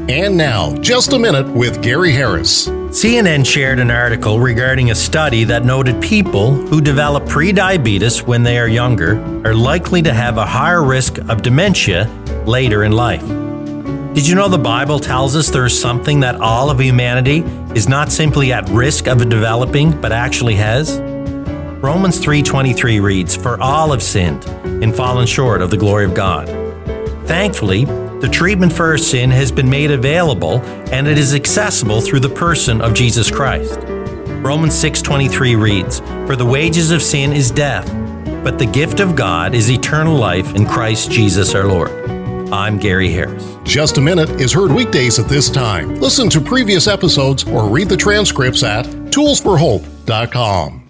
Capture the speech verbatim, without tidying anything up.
And now, Just a Minute with Gary Harris. C N N shared an article regarding a study that noted people who develop prediabetes when they are younger are likely to have a higher risk of dementia later in life. Did you know the Bible tells us there is something that all of humanity is not simply at risk of developing, but actually has? Romans three twenty-three reads, "For all have sinned and fallen short of the glory of God." Thankfully, the treatment for our sin has been made available, and it is accessible through the person of Jesus Christ. Romans six twenty-three reads, "For the wages of sin is death, but the gift of God is eternal life in Christ Jesus our Lord." I'm Gary Harris. Just a Minute is heard weekdays at this time. Listen to previous episodes or read the transcripts at tools for hope dot com.